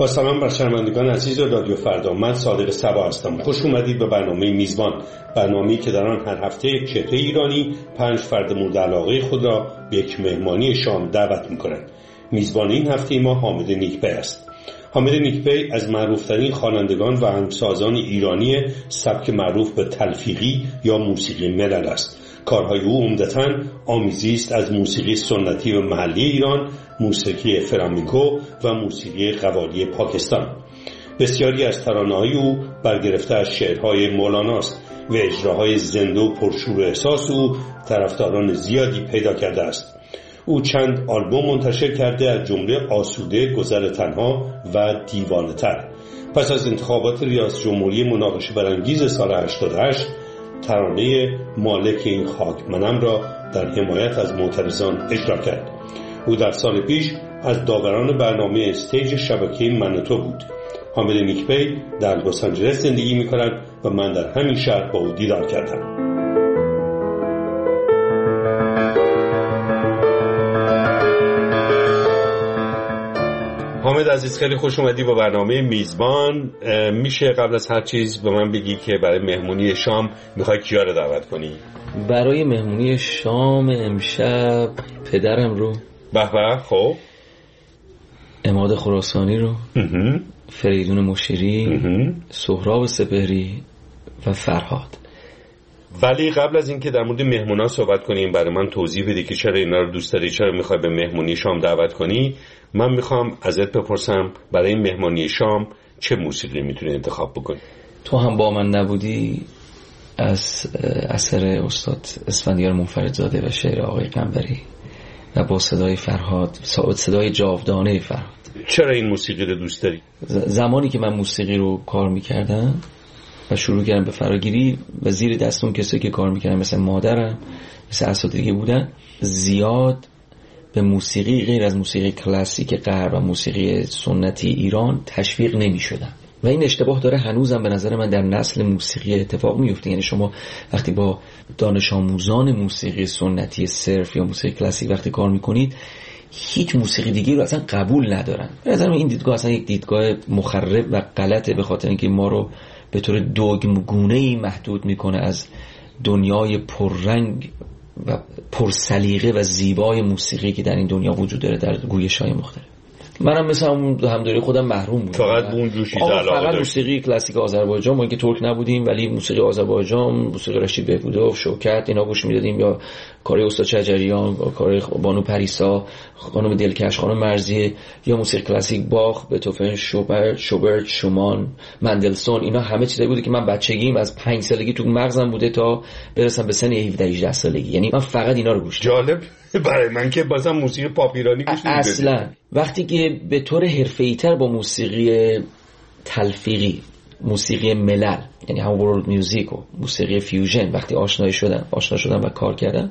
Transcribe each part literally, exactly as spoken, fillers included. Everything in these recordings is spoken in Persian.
با سلام بر شنوندگان عزیز رادیو فردا، من صادق صبا هستم. خوش اومدید به برنامه میزبان، برنامه‌ای که در آن هر هفته یک چهره ایرانی پنج فرد مورد علاقه خود را به یک مهمانی شام دعوت می‌کنند. میزبان این هفته ما حامد نیکبی است. حامد نیکبی از معروف‌ترین خوانندگان و آهنگسازان ایرانی سبک معروف به تلفیقی یا موسیقی ملل است. کارهای او عمدتاً آمیزی است از موسیقی سنتی و محلی ایران، موسیقی فلامنکو و موسیقی قوالی پاکستان. بسیاری از ترانه‌های او برگرفته از شعرهای مولاناست و اجراهای زنده و پرشور و احساس او طرفداران زیادی پیدا کرده است. او چند آلبوم منتشر کرده، از جمله آسوده، گذر تنها و دیوانه‌تر. پس از انتخابات ریاست جمهوری مناقشه برانگیز سال هشتاد و هشت، ترانه مالک این خاک منم را در حمایت از معترضان اجرا کرد. او در سال پیش از داوران برنامه استیج شبکه من و تو بود. حامد نیکبی در لس آنجلس زندگی می‌کند و من در همین شهر با او دیدار کردم. حامد عزیز، خیلی خوش اومدی با برنامه میزبان. میشه قبل از هر چیز به من بگی که برای مهمونی شام میخوای کیا رو دعوت کنی؟ برای مهمونی شام امشب پدرم رو، به به، خب عماد خراسانی رو، فریدون مشیری، سهراب سپهری و فرهاد. ولی قبل از اینکه در مورد مهمونا صحبت کنیم، برای من توضیح بده که چرا اینا رو دوست داری، چرا میخوای به مهمونی شام دعوت کنی. من میخوام ازت بپرسم برای مهمونی شام چه موسیقی میتونی انتخاب بکنی؟ تو هم با من نبودی از اثر استاد اسفندیار منفردزاده و شعر آقای قنبری و با صدای فرهاد، صدای جاودانه فرهاد. چرا این موسیقی رو دوست داری؟ زمانی که من موسیقی رو کار میکردم و شروع کردم به فراگیری و زیر دست اون کسی که کار میکردن مثل مادرم، مثل اساتیدی بودن، زیاد به موسیقی غیر از موسیقی کلاسیک غرب و موسیقی سنتی ایران تشویق نمیشدن و این اشتباه داره هنوزم به نظر من در نسل موسیقی اتفاق میفته. یعنی شما وقتی با دانش آموزان موسیقی سنتی صرف یا موسیقی کلاسیک وقتی کار میکنید، هیچ موسیقی دیگه رو اصلا قبول ندارن. به نظر من این دیدگاه اصلا یک دیدگاه مخرب و غلطه، به خاطر اینکه ما رو به طور دوگمگونه‌ای محدود میکنه از دنیای پررنگ و پرسلیقه و زیبای موسیقی که در این دنیا وجود داره در گویش‌های مختلف. منم مثلا همدوری خودم محروم بودم، فقط اون جوشی علاقه فقط موسیقی کلاسیک آذربایجان، ما که ترک نبودیم ولی موسیقی آذربایجان، موسیقی رشید بهبودوف، شوکت، اینا گوش میدادیم، یا کارهای استاد شجریان، کارهای بانو پریسا، خانم دلکش، خانم مرزیه، یا موسیقی کلاسیک باخ، بتوفن، شوبرت، شوبرت، شومان، مندلسون. اینا همه چیزایی بوده که من بچگیم از پنج سالگی تو مغزم بوده تا برسم به سن هفده هجده سالگی. یعنی من فقط اینا رو گوش دادم. جالب برای من که بازم موسیقی پاپ ایرانی گوش نمیدم اصلا. وقتی که به طور حرفه‌ای‌تر با موسیقی تلفیقی، موسیقی ملل، یعنی هم ورلد میوزیک و موسیقی فیوژن وقتی آشنا شدم آشنا شدم و کار کردم،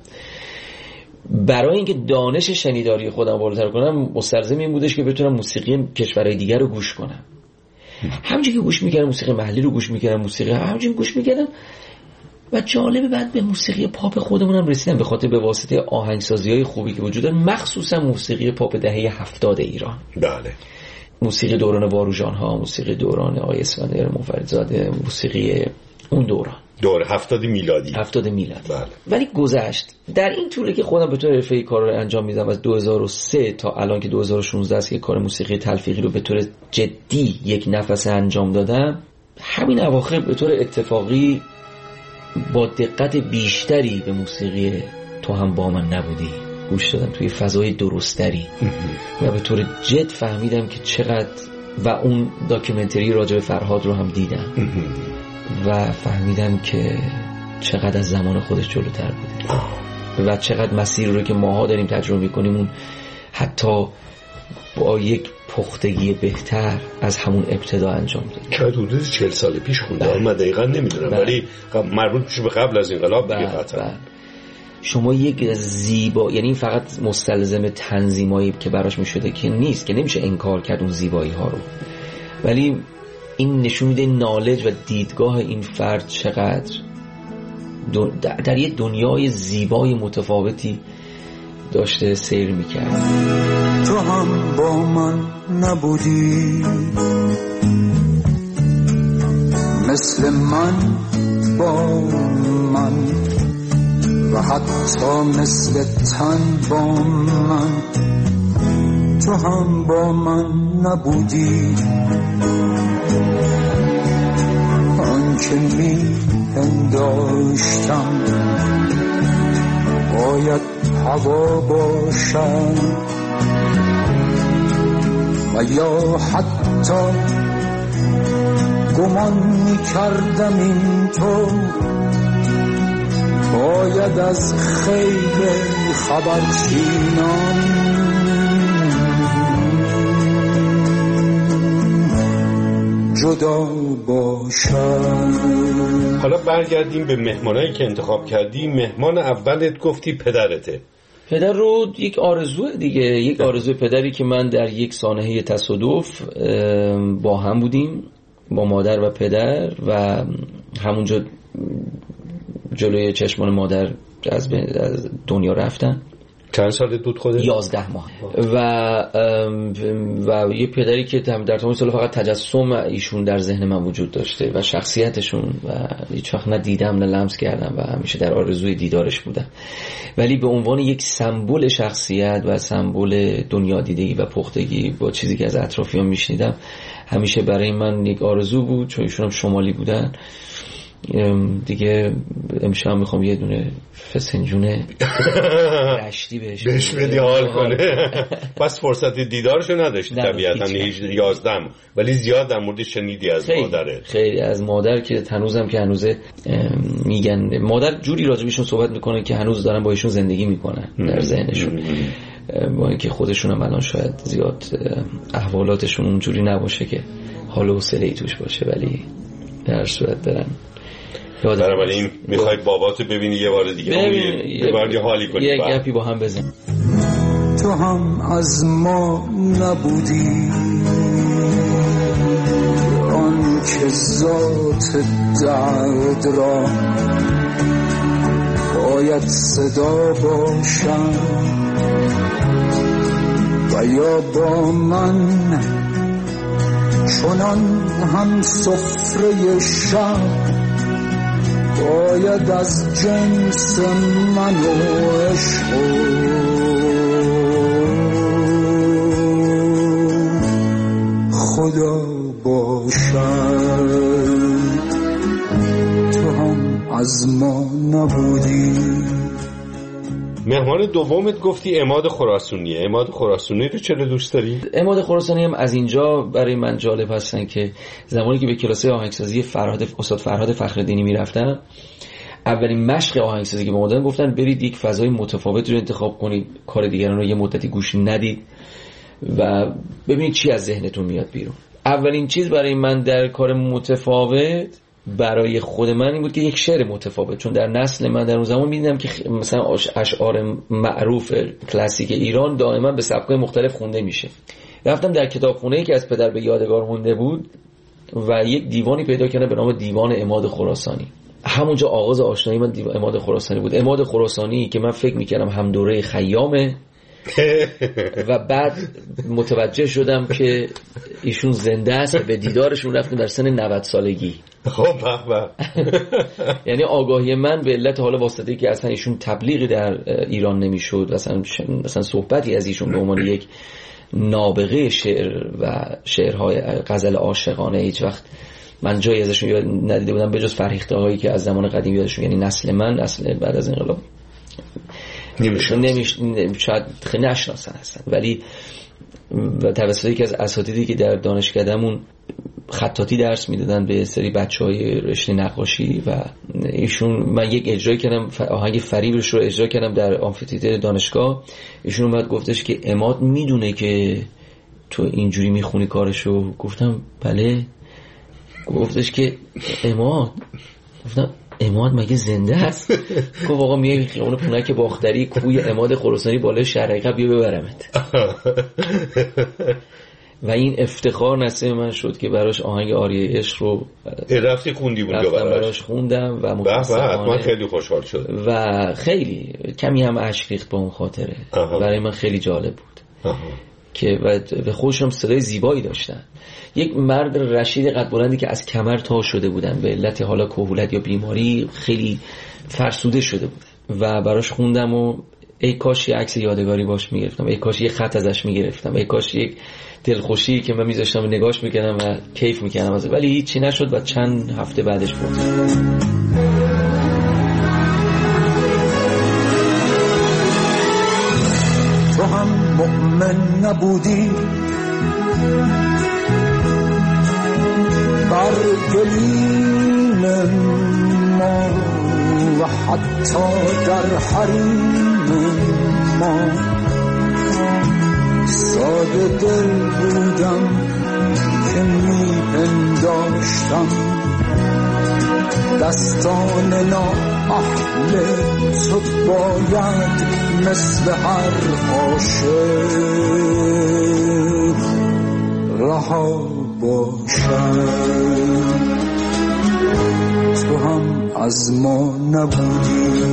برای اینکه دانش شنیداری خودم بالاتر کنم مستلزم این بودش که بتونم موسیقی کشورهای دیگر رو گوش کنم. همونجوری که گوش میکردم موسیقی محلی رو گوش میکردم، موسیقی همونجوری گوش میکردم و جالبه بعد به موسیقی پاپ خودمونم رسیدم به خاطر به واسطه آهنگسازی‌های خوبی که وجود داره، مخصوصا موسیقی پاپ دهه هفتاد ایران. بله. موسیقی دوران باروژان ها، موسیقی دوران آقای اسفندیار منفردزاده، موسیقی اون دوران دور هفتاد میلادی هفتاد میلادی. بله. ولی گذشت در این طوله که خودم به طور حرفه‌ای کار رو انجام میدم از دو هزار و سه تا الان که دو هزار و شانزده است که کار موسیقی تلفیقی رو به طور جدی یک نفس انجام دادم. همین اواخر به طور اتفاقی با دقت بیشتری به موسیقی تو هم با من نبودی گوش دادم، توی فضای درستری و به طور جد فهمیدم که چقدر، و اون داکیومنتری راجع به فرهاد رو هم دیدم و فهمیدم که چقدر از زمان خودش جلوتر بوده و چقدر مسیر رو که ماها داریم تجربه میکنیم اون حتی با یک پختگی بهتر از همون ابتدا انجام داده. شاید حدود چهل سال پیش خونده، من دقیقا نمیدونم ولی مربوط میشه به قبل از انقلاب دیگه قطعا. شما یک زیبا، یعنی فقط مستلزم تنظیمایی که براش میشده که نیست، که نمیشه انکار کرد اون زیبایی ها رو، ولی این نشون میده نالج و دیدگاه این فرد چقدر در یک دنیای زیبای متفاوتی داشته سیر میکرد. تو هم با من نبودی، مثل من با من، و حتی مثل تن با من. تو هم با من نبودی، آنچه می پنداشتم باید هوا باشد، و یا حتی گمان می کردم این تو باید از خیل خبرچینان جدا باشد. حالا برگردیم به مهمانایی که انتخاب کردی. مهمان اولت گفتی پدرته. پدر رو یک آرزو دیگه، یک آرزو پدری که من در یک سانحه تصادف با هم بودیم، با مادر و پدر، و همونجا جلوی چشمان مادر از دنیا رفتن. چند سال بود خوده؟ یازده ماه. و و یه پدری که در تمام سال فقط تجسم ایشون در ذهن من وجود داشته و شخصیتشون، و هیچ وقت نه دیدم نه لمس کردم و همیشه در آرزوی دیدارش بودم، ولی به عنوان یک سمبل شخصیت و سمبل دنیا دیدگی و پختگی با چیزی که از اطرافیان میشنیدم همیشه برای من یک آرزو بود. چون ایشون هم شمالی بودن دیگه. امشب میخوام یه دونه فسنجون رشتی بهش بهش بدی حال کنه. بس فرصت دیدارشو نداشتی طبیعتا، یازدم، ولی زیاد در مورد شنیدی از خیلی مادره. خیلی از مادر که هنوزم که هنوزه میگن مادر جوری راجبشون صحبت میکنه که هنوز دارن با ایشون زندگی میکنن در ذهنشون، با اینکه خودشون هم الان شاید زیاد احوالاتشون اونجوری نباشه که حال و حوصله ای توش باشه، ولی در صورت برن. بنابراین میخوای باباتو ببینی یه بار دیگه، یه بار دیگه حالی کنی، یه گپی با هم بزن. تو هم از ما نبودی، آن که ذات درد را باید صدا باشم، و یا با من چنان هم سفره شب باید از جنس من و عشق خدا باشد. تو هم از ما نبودی. مهمان دومت گفتی عماد خراسانیه. عماد خراسانی رو چرا دوست داری؟ عماد خراسانی هم از اینجا برای من جالب هستن که زمانی که به کلاس آهنگسازی فرهاد استاد فرهاد فخرالدینی میرفتم، اولین مشق آهنگسازی که به ما دادن گفتن برید یک فضای متفاوت رو انتخاب کنید، کار دیگران رو یه مدتی گوش ندید و ببینید چی از ذهنتون میاد بیرون. اولین چیز برای من در کار متفاوت برای خود من این بود که یک شعر متفاوت، چون در نسل من در اون زمان می‌دیدم که مثلا اشعار معروف کلاسیک ایران دائما به سبک‌های مختلف خونده میشه. رفتم در کتابخونه‌ای که از پدر به یادگار مونده بود و یک دیوانی پیدا کردم به نام دیوان عماد خراسانی. همونجا آغاز آشنایی من دیوان عماد خراسانی بود. عماد خراسانی که من فکر می‌کردم هم دوره خیامه و بعد متوجه شدم که ایشون زنده است و به دیدارشون رفتم در سن نود سالگی. خب بابا یعنی آگاهی من به علت حالا واسطه‌ای که اصلا ایشون تبلیغی در ایران نمیشد، اصلا مثلا صحبتی از ایشون به عنوان یک نابغه شعر و شعرهای غزل عاشقانه هیچ وقت من جایی ازشون یاد ندیده بودم، به جز فرهیخته هایی که از زمان قدیم یادشون، یعنی نسل من نسل بعد از انقلاب نمیشه نمیش شاید خیلی نشناسن هستن، ولی و توسط یکی از اساتیدی که در دانشکدهمون خطاطی درس میدادن به سری بچهای رشته نقاشی و ایشون، من یک اجرا کردم آهنگ فریبش رو اجرا کردم در آمفی‌تئاتر دانشگاه. ایشون اومد گفتش که عماد میدونه که تو اینجوری میخونی کارشو؟ گفتم بله. گفتش که عماد، گفتم عماد مگه زنده است؟ گفت آقا میای خیابون پونک باختری کوی عماد خراسانی بالای شهر حقیقت بیا ببرمت. و این افتخار نصیب من شد که براش آهنگ آریه عشق رو رفتی خوندی بود براش. براش خوندم و متاسفانه خیلی خوشحال شد و خیلی کمی هم اشک ریخت به اون خاطره. آها. برای من خیلی جالب بود. آها. که و خودشم صدای زیبایی داشتن. یک مرد رشید قد بلندی که از کمر تا شده بودن به علت حالا کهولت یا بیماری خیلی فرسوده شده بودن و براش خوندم و ای کاش یه عکس یادگاری باش میگرفتم، ای کاش یه خط ازش میگرفتم، ای کاش یک دلخوشی که من میذاشتم نگاش میکردم و کیف میکردم ازش، ولی هیچی نشد و چند هفته بعدش بود. تو هم مؤمن نبودی بر گلیم ما و حتی در حریم ما ساده دل بودم که می پنداشتم دستان نا اهل تو باید مثل هر عاشق رها باشد. تو هم از ما نبودی.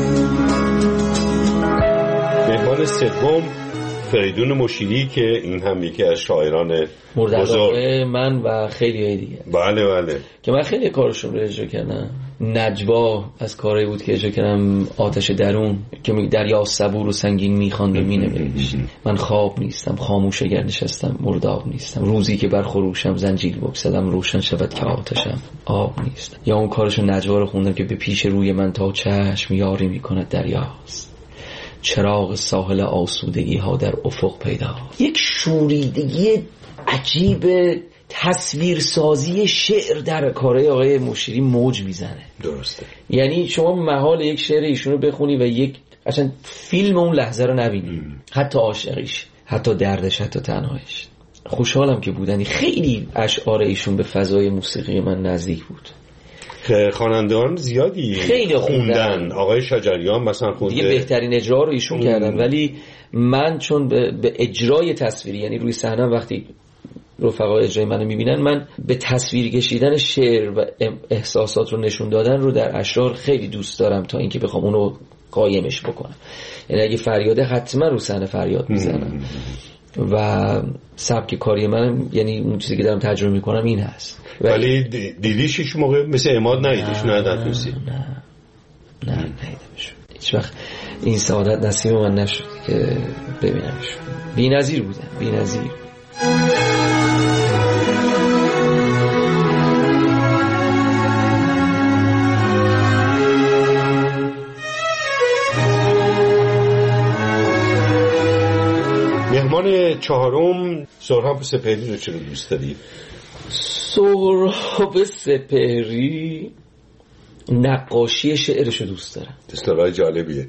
مهمان سوم فریدون مشیری که این هم یکی از شاعران بزرگ من و خیلی دیگه. بله بله که من خیلی کارشون رو اجرا کردم. نجوا از کاری بود که اجرا کردم، آتش درون که دریا صبور و سنگین میخواند و مینوشت. من خواب نیستم خاموش اگر نشستم، مرداب نیستم روزی که بر خروشم زنجیل بگسلم، روشن شود که آتشم آب نیست. یا اون کارشو نجوا رو خوندم که به پیش روی من تا چشم یاری میکند دریاست، چراغ ساحل آسودگی ها در افق پیدا. یک شوریدگی عجیب تصویرسازی شعر در کارهای آقای مشیری موج میزنه. درسته. یعنی شما محال یک شعر ایشون رو بخونی و یک اصلا فیلم اون لحظه رو نبینی. ام. حتی عاشقیش، حتی دردش، حتی تنهاییش. خوشحالم که بودنی. خیلی اشعار ایشون به فضای موسیقی من نزدیک بود. خوانندگان زیادی خیلی خوندن. خوندن. آقای شجریان مثلا خونده. دیگه بهترین اجرا رو ایشون کردن، ولی من چون به, به اجرای تصویری، یعنی روی صحنه وقتی رفقا اجرای منو میبینن، من به تصویر کشیدن شعر و احساسات رو نشون دادن رو در اشعار خیلی دوست دارم تا اینکه بخوام اونو قایمش بکنم. یعنی اگه فریاده حتما رو صحنه فریاد میزنم و سبک کاری من، یعنی اون چیزی که دارم تجربه میکنم این هست. ولی دیدیش هیچ موقع مثل عماد ندیدیش؟ نه نه نه نه ندیدمش. هیچ وقت این سعادت نصیب من نشد که ببینمش. بی‌نظیر بودن، بی‌نظیر. مهمان چهارم سهراب سپهری رو چرا دوست داری؟ سهراب سپهری نقاشی شعرش رو دوست دارم. اصطلاح جالبیه.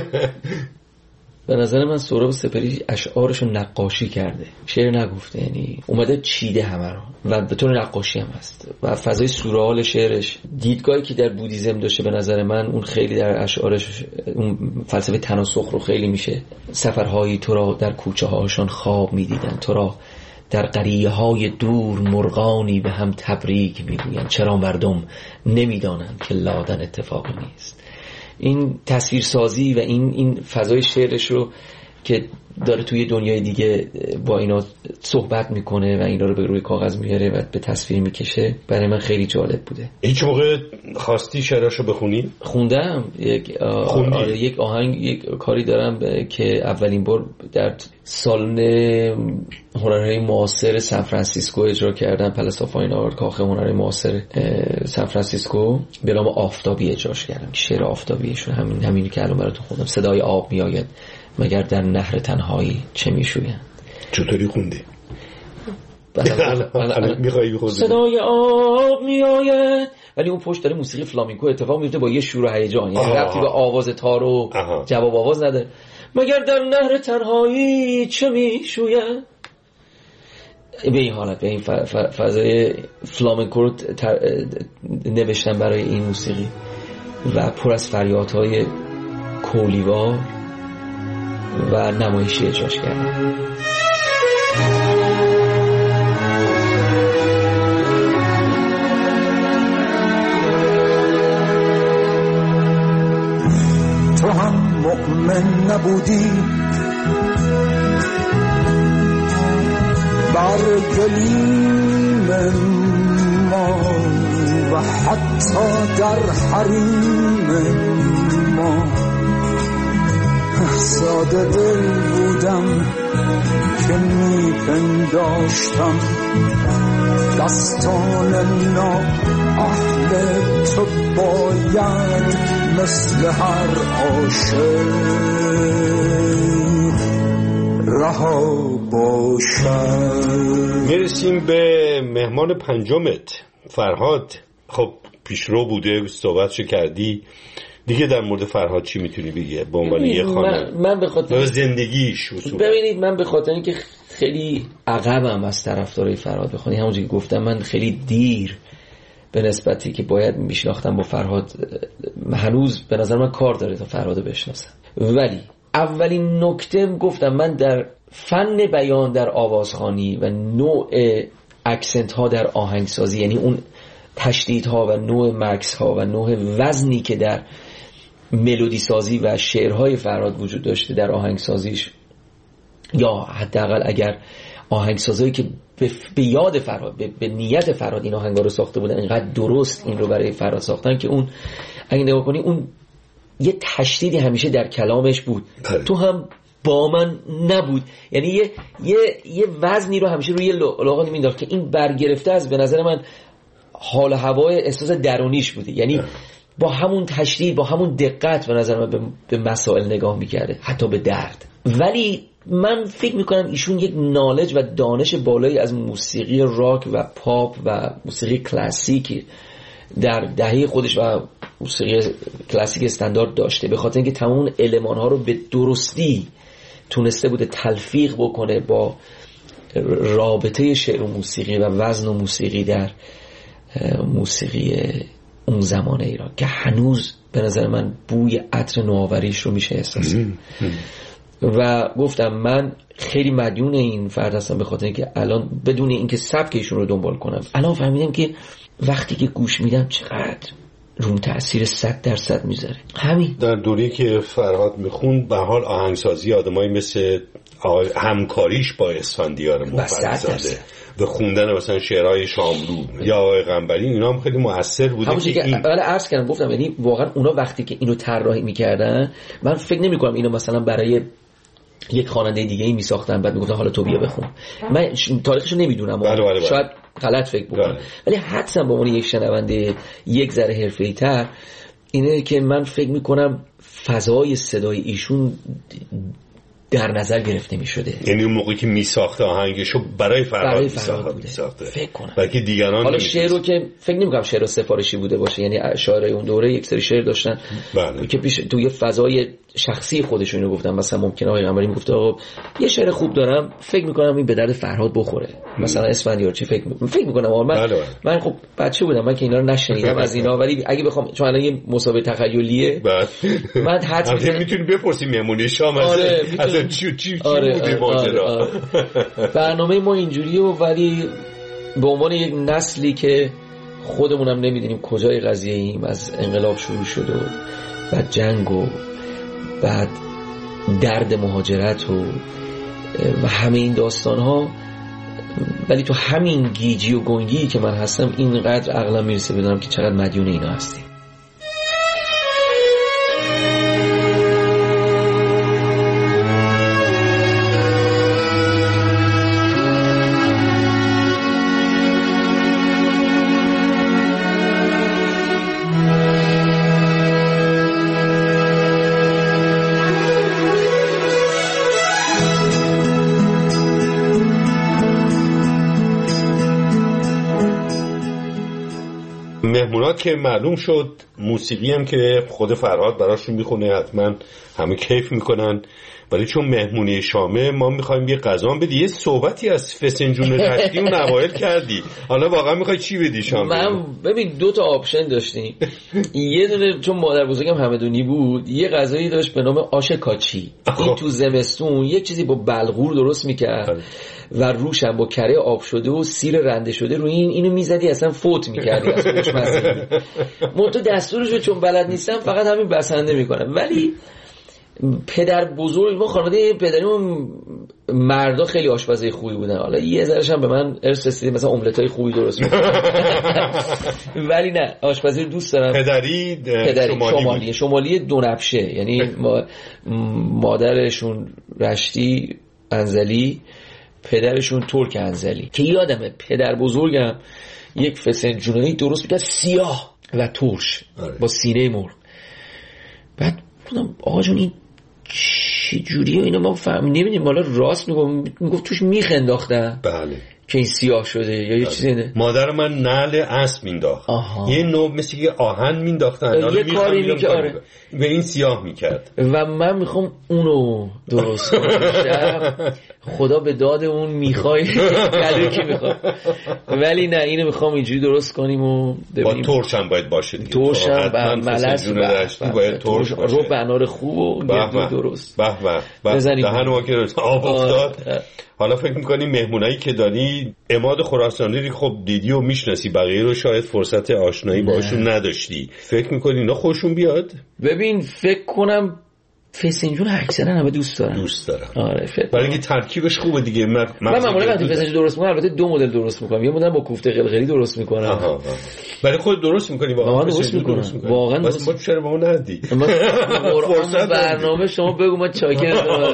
به نظر من سهراب سپهری اشعارش رو نقاشی کرده، شعر نگفته، یعنی اومده چیده همه رو و به طور نقاشی هم هست و فضای سورئال شعرش، دیدگاهی که در بودیزم داشته به نظر من اون خیلی در اشعارش اون فلسفه تناسخ رو خیلی میشه. سفرهایی تو را در کوچه هاشان خواب میدیدن، تو را در قریه های دور مرغانی به هم تبریک میگویند، چرا مردم نمیدانند که لادن اتفاقی نیست. این تصویرسازی و این این فضای شعرش رو که داره توی دنیای دیگه با اینا صحبت میکنه و اینا رو به روی کاغذ میاره و به تصویر میکشه، برای من خیلی جالب بوده. هیچ موقع خواستی شعراشو بخونی؟ خوندم. یک آره یک آهنگ، یک کاری دارم که اولین بار در سالن هنرهای معاصر سان فرانسیسکو اجرا کردم، پلس آف فاین آرت، کاخ هنرهای معاصر سان فرانسیسکو، به نام آفتابی اجراش کردم. شعر آفتابیشون همین همینی که الان براتون خوندم. صدای آب میآید مگر در نهر تنهایی چه میشویند. چطوری خوندی؟ میخوایی بخوندی؟ صدای آب میآید، ولی اون پشت داره موسیقی فلامینکو اتفاق میفته با یه شور و هیجان، یعنی ربطی به آواز تار و جواب آواز نده. مگر در نهر تنهایی چه میشویند. به این حالت، به این فضای فلامینکو رو نوشتم برای این موسیقی و پر از فریادهای کولیوار و نمایشی اجراش کردم. نبودی بر گلیم ما و حتی در حریم ما ساده دل بودم که میپنداشتم دستان نااهل تو باید مثل هر عاشق رها باشد. میرسیم به مهمان پنجمت فرهاد. خب پیشرو بوده، صحبتشو کردی دیگه. در مورد فرهاد چی میتونی بگی به عنوان یه خانم؟ من, من به خاطر زندگیش اصول. ببینید من به خاطر اینکه خیلی عقبم از طرفدارای فرهاد بخونی، همونجوری که گفتم من خیلی دیر به نسبتی که باید میشناختم با فرهاد، هنوز به نظر من کار داره تا فرهاد بشناسم. ولی اولین نکته گفتم من در فن بیان در آوازخوانی و نوع اکسنت ها در آهنگسازی، یعنی اون تشدیدها و نوع مکس ها و نوع وزنی که در ملودی سازی و شعرهای فرهاد وجود داشته در آهنگسازیش، یا حداقل اگر آهنگسازایی که به یاد فرهاد، به نیت فرهاد این آهنگا رو ساخته بودن، اینقدر درست این رو برای فرهاد ساختن که اون اگه نگاه کنی اون یه تشدیدی همیشه در کلامش بود. تو هم با من نبود، یعنی یه یه یه وزنی رو همیشه روی لغاتی مینداخت که این برگرفته از به نظر من حال هوای احساس درونیش بوده. یعنی با همون تشدید، با همون دقت به نظر من به مسائل نگاه میکرده، حتی به درد. ولی من فکر میکنم ایشون یک نالج و دانش بالایی از موسیقی راک و پاپ و موسیقی کلاسیک در دهه خودش و موسیقی کلاسیک استاندارد داشته، به خاطر اینکه تمام المان ها رو به درستی تونسته بوده تلفیق بکنه با رابطه شعر و موسیقی و وزن و موسیقی در موسیقی اون زمان ایران که هنوز به نظر من بوی عطر نوآوریش رو میشه احساس کرد. و گفتم من خیلی مدیون این فرد هستم، به خاطر اینکه الان بدون اینکه سبکشون رو دنبال کنم الان فهمیدم که وقتی که گوش میدم چقدر روم تأثیر صد درصد میذاره. همین در دوری که فرهاد میخوند به حال آهنگسازی آدمایی مثل همکاریش با اسفندیار مفرزاده و خوندن مثلا شعرهای شاملو یا آقای قنبری، اینا هم خیلی مؤثر بوده. همونجوری که این... اول عرض کردم گفتم، یعنی واقعا اونا وقتی که اینو طراحی میکردن من فکر نمیکنم اینو مثلا برای یک خواننده دیگه ای میساختن بعد میگفتن حالا تو بیا بخون. من تاریخشو نمیدونم، بله بله بله. شاید غلط فکر بکنم، بله. ولی حدسم به عنوان یک شنونده یک ذره حرفه‌ای‌تر اینه که من فکر میکنم فضای صدای ایشون در نظر گرفته می شده. یعنی اون موقعی که می ساخته آهنگشو برای فرهاد می ساخته فکر کنم. بلکه دیگران حالا شعر رو که فکر نمی کنم شعر سفارشی بوده باشه، یعنی شاعرای اون دوره یک سری شعر داشتن بله. که پیش تو یه فضای شخصی خودشون رو گفتم. مثلا ممکنه آقای قمری میگفت آقا یه شعر خوب دارم فکر میکنم این به درد فرهاد بخوره، مثلا اسفندیار چی فکر می... فکر میکنم آقا من بله. من خب بچه بودم، من که اینا رو نشنیدم از اینا، ولی اگه بخوام چون الان یه مسابقه تخیلیه من حتما میتونی بپرسی مهمونی شام از از چی چی آره آره آره آره. برنامه ما اینجوریه، ولی به عنوان یک نسلی که خودمونم نمیدونیم کجای قضیه ایم، از انقلاب شروع شد و بعد جنگ و بعد درد مهاجرت و و همه این داستان ها، ولی تو همین گیجی و گنگی که من هستم اینقدر عقلم میرسه بدونم که چقدر مدیون اینا هستیم. مهمونات که معلوم شد، موسیقی هم که خود فرهاد براشون میخونه حتما همه کیف میکنن، ولی چون مهمونی شامه ما میخوایم یه غذا بدی، یه صحبتی از فسنجون تشتی اون اوایل کردی، حالا واقعا میخوای چی بدی شام؟ من ببین دو تا آپشن داشتیم. یه دونه چون مادر بزرگم همدونی بود، یه غذایی داشت به نام آش کاچی. این تو زمستون یک چیزی با بلغور درست میکرد و روش هم با کره آب شده و سیر رنده شده روی این اینو میزدی اصلا فوت میکردی از خوشمزگی. من تو دستورشو چون بلد نیستم فقط همین بسنده میکنم. ولی پدر بزرگ ما خانواده پدریمون مردا خیلی آشپزای خوبی بودن، حالا یه ذره‌ش هم به من ارث رسیده، مثلا املتای خوبی درست می‌کنن ولی نه آشپزی دوست دارم. پدری, پدری شمالی شمالی, شمالی دونبشه، یعنی ما مادرشون رشتی انزلی، پدرشون ترک انزلی. که یادمه پدر بزرگم یک فسنجونی درست می‌کرد سیاه و ترش با سینه مرغ. بعد گفتم آقا جون این چه جوریه اینا، ما فهم نمیدونیم، حالا راست میگفت میگفت توش میخ انداختن بله که این سیاه شده یا یه چیزی نه. مادر من نعل اسب مینداخت، یه نوع مثل که آهن مینداختن، یه کاری میگه آره به این سیاه میکرد و من میخوام اونو درست کنم. خدا به داد اون میخوای کلو که میخواد، ولی نه اینو میخوام اینجوری درست کنیم و با ترش هم باید باشه دیگه، ترش هم با ملس باید ترش باشه، رو بنار خوب و گردو درست به به دهن ما که آب افتاد. حالا فکر میکنی مهمونایی که داری عماد خراسانی رو خب دیدی و میشناسی، بقیه رو شاید فرصت آشنایی باشون نداشتی، فکر میکنی اینا خوشون بیاد؟ ببین فکر کنم فسنجون اکثرا همه دوست دارن دوست دارن آره فکر برای اینکه ترکیبش خوبه دیگه. من من معمولا وقتی فسنجون درست میکنم البته دو مدل درست میکنم، یه مدل با کوفته قلقلی درست میکنم. آها آها برای خود درست میکنی؟ واقعا درست میکنم واقعا درست. ما چرا به اون ندی فرصت برنامه شما بگو ما چاکر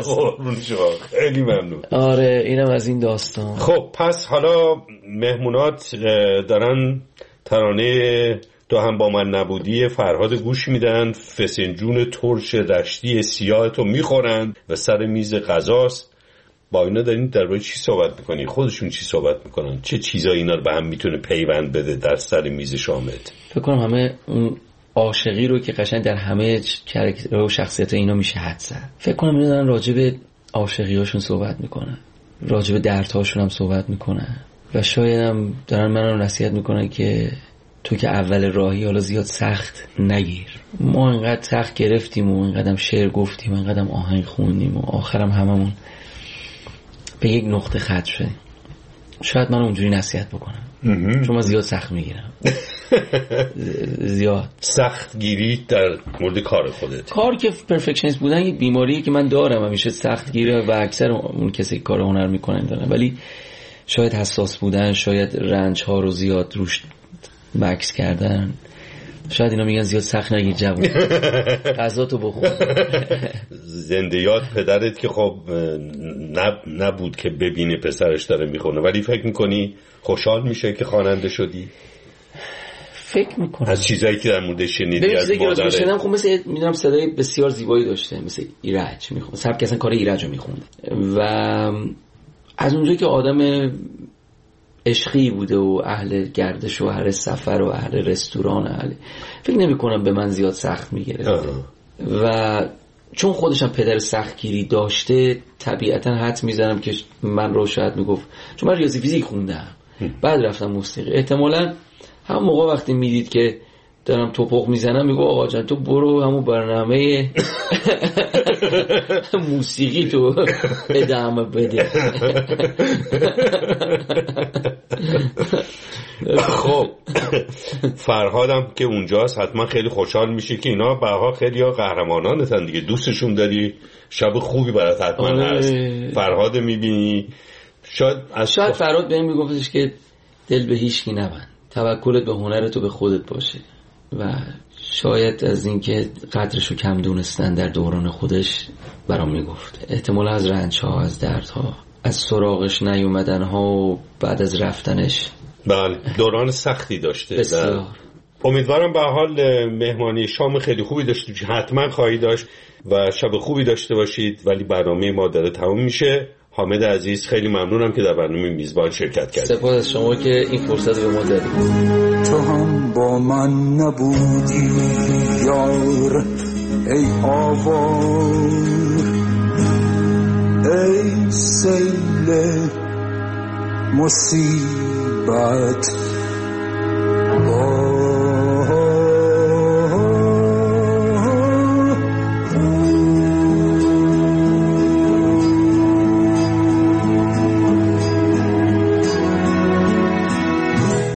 خیلی ممنون. آره اینم از این داستان. خب پس حالا مهمونات دارن ترانه تو هم با من نبودی فرهاد گوش میدن، فسنجون ترش رشتی سیاه تو میخورن و سر میز غذاست. با اینا دارین درباره چی صحبت میکنی؟ خودشون چی صحبت میکنن؟ چه چیزایی اینا رو به هم میتونه پیوند بده در سر میز شامت؟ فکر کنم همه اون عاشقی رو که قشنگ در همه کاراکتر و شخصیت اینا میشه حد زد. فکر کنم اینا دارن راجع به عاشقیاشون صحبت میکنن، راجع به دردهاشون هم صحبت میکنن و شاید هم دارن منو نصیحت میکنن که تو که اول راهی حالا زیاد سخت نگیر. ما انقدر سخت گرفتیم و انقدر شعر گفتیم، انقدر آهنگ خوندیم و آخرم هممون به یک نقطه ختم شدیم. شاید من اونجوری نصیحت بکنم چون من زیاد سخت میگیرم. زیاد سخت گیری در مورد کار خودت. کار که پرفکشنیست بودن یک بیماریه که من دارم، همیشه سخت گیره و اکثر اون کسی که کار هنر میکنن دارن، ولی شاید حساس بودن، شاید رنج ها رو زیاد روش مکس کردن، شاید اینا میگن زیاد سخت نگیر جوون غذا تو بخور. زنده یاد پدرت که خب نب... نبود که ببینه پسرش داره میخونه، ولی فکر میکنی خوشحال میشه که خواننده شدی؟ فکر میکنم از چیزایی که در مورد شنیدی از مادرت شنیدم. خب مثل میدونم صدای بسیار زیبایی داشته، مثل ایرج میخونه، سبک اصلا کار ایرج رو میخونده و از اونجایی که آدم عشقی بوده و اهل گردش و اهل سفر و اهل رستوران، اهل فکر نمی کنم به من زیاد سخت میگیره و چون خودشم پدر سختگیری داشته طبیعتا حد میزنم که من رو شاید میگفت، چون من ریاضی فیزیک خوندم بعد رفتم موسیقی، احتمالاً هم موقع وقتی میدید که دارم توپق میزنم میگو آقا جان تو برو همون برنامه موسیقی تو ادامه بده. خب فرهادم که اونجاست حتما خیلی خوشحال میشه که اینا بها خیلی ها قهرمانانتن دیگه، دوستشون داری، شب خوبی برات حتما هست. فرهاد میبینی شاید از شاید فرهاد بهم میگفتش که دل به هیچ کی نبند، توکلت به هنرت و به خودت باشه و شاید از اینکه قدرشو کم دونستن در دوران خودش برام میگفت، احتمال از رنج ها، از درد ها، از سراغش نیومدن ها و بعد از رفتنش. بله دوران سختی داشته. بسیار. امیدوارم به حال مهمانی شام خیلی خوبی داشتی، حتما خواهی داشت و شب خوبی داشته باشید، ولی برنامه ما داره تموم میشه. حامد عزیز خیلی ممنونم که در برنامه میزبان شرکت کردید. سپاس از شما که این فرصت به ما دادید. تو هم با من نبودی یار ای آوار، ای سیل مصیبت